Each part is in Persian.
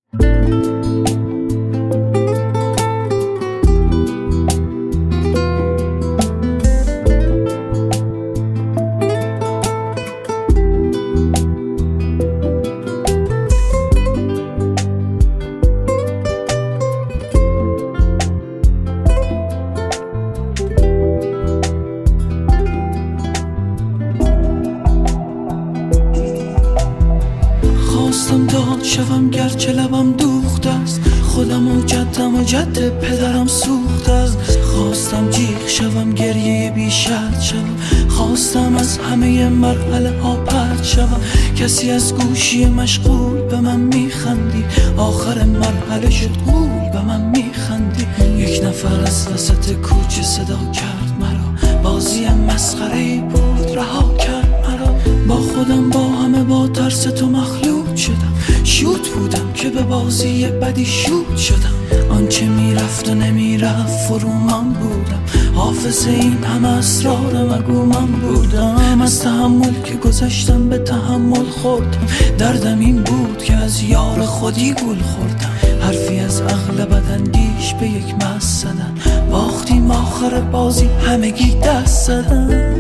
خواستم داد شوم گرچه لبم دوخته است، خودم و جدم و جد پدرم سوخته است. خواستم جیغ شوم گریه بی شرط شوم، خواستم از همه مرحله ها پرت شوم. کسی از گوشی مشغول به من میخندی، آخر مرحله شد غول به من میخندی. یک نفر از وسط کوچه صدا کرد مرا، بازی مسخره‌ای بود رها کرد مرا. با خودم با همه با ترس تو مخلوط شدم، شوت بودم که به بازی بدی شوت شدم. آنچه میرفت و نمیرفت فرو من بودم، حافظ این همه اسرار مگو من بودم. از تحمل که گذشتم به تحمل خوردم، دردم این بود که از یار خودی گول خوردم. حرفی از عقل بداندیش به یک مست زدن، باختیم آخر بازی همگی دست زدن.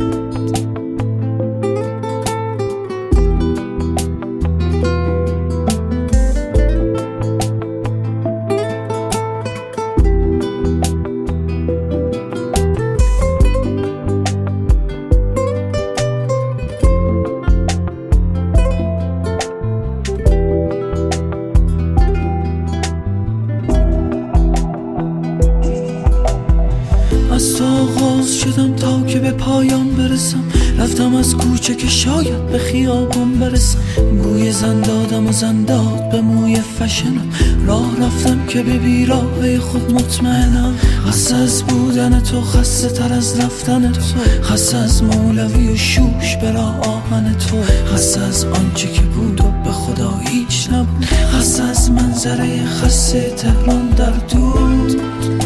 از تو آغاز شدم تا که به پایان برسم، رفتم از کوچه که شاید به خیابان برسم. بوی زن دادم و زن داد به موی فشنم، راه رفتم که به بیراهه خود مطمئنم. خسته از بودن تو، خسته تر از رفتن تو، خسته از مولوی و شوش برا آهن تو، خسته از آنچه که بود و به خدا هیچ نبود، خسته از منظره خسته تهران در دود.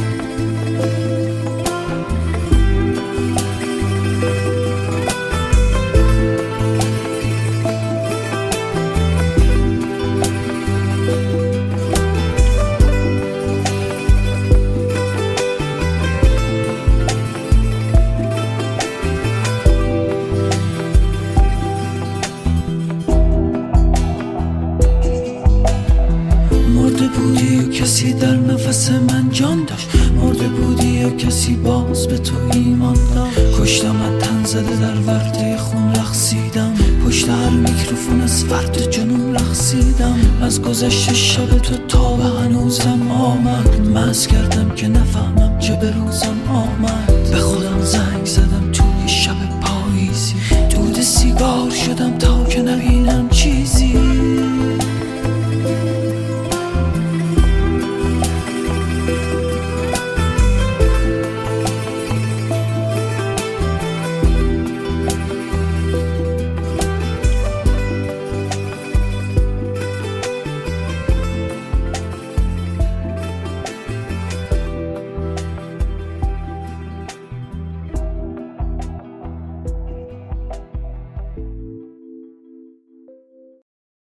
مرده بودی و کسی در نفس من جان داشت، مرده بودی و کسی باز به تو ایمان داشت. کشتم از تن زده در ورده خون رقصیدم، پشت هر میکروفون از فرد جنون رقصیدم. از گذشت شب تو تا به هنوزم آمد، مست کردم که نفهمم چه به روزم آمد. به خودم زنگ زدم توی شب پاییزی، دود سیگار شدم تا که نبینم